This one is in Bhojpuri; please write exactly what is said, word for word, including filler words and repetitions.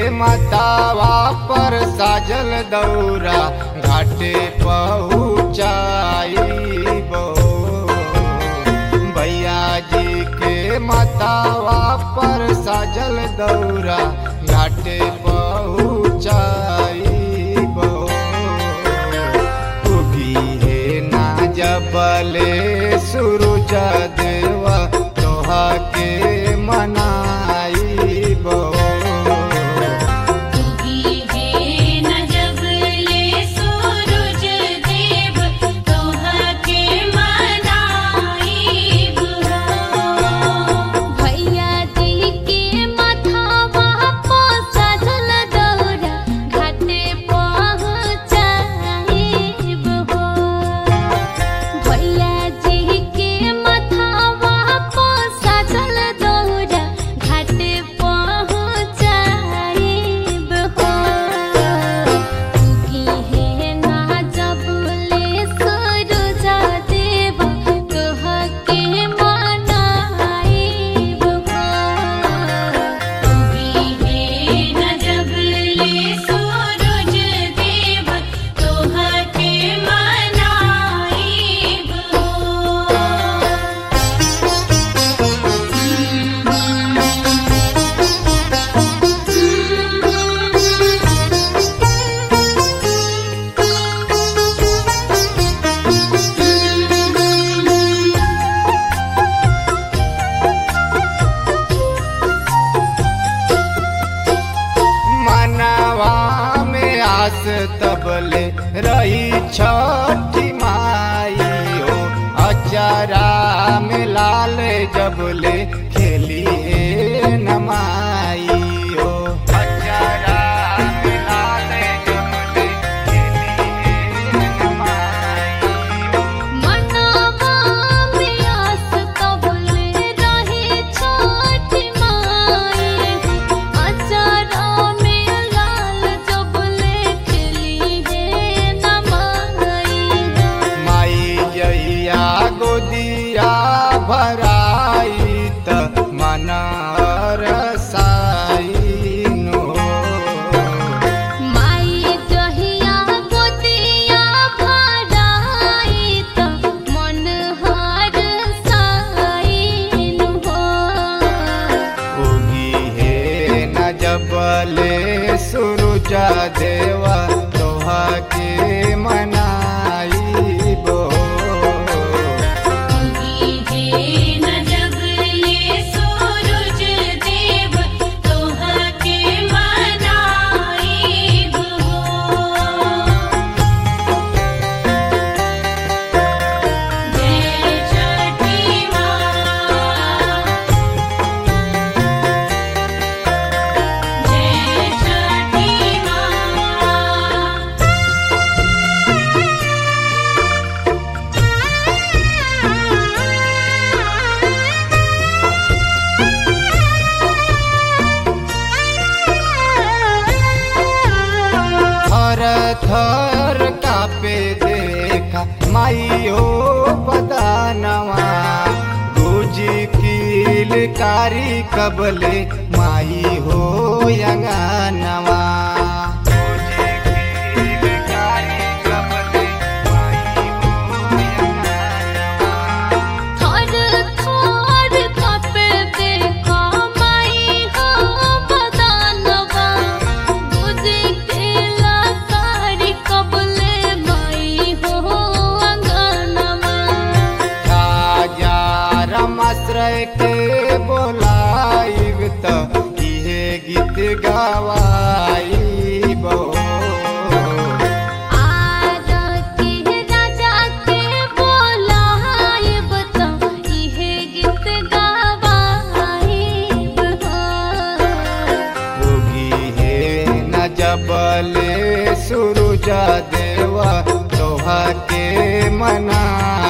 मतावा पर साजल दौरा घाटे पहुँचाइबो। भैया जी के मतावा पर साजल दौरा घाटे पहुँचाइबो। उगी है ना जबले सूरज देवा तोहा के मनाइबो। तबले रही छठी माई हो अचारा में लाल जबले खेली है नमाई हो। अचारा में लाल जबले खेली है नमाई हो। मनवा में आस तबले रही छठी माई अचारा में लाल जबले गोदिया भराई त मनर साइनो। माई जहिया गोदिया भराई त मन हर साइनो। उगी है न जबले सूरज देवा तोहा के मनाइबो। थर कापे देखा माइयो बदानवा गुजी कील कारी कबले माई हो यंगानवा। के बोलाइब त इहे गीत गवाइबो। आरती राजा के बोलाइब त इहे गीत गवाइब। उगी है न जबले सूरज देवा तोहा के मना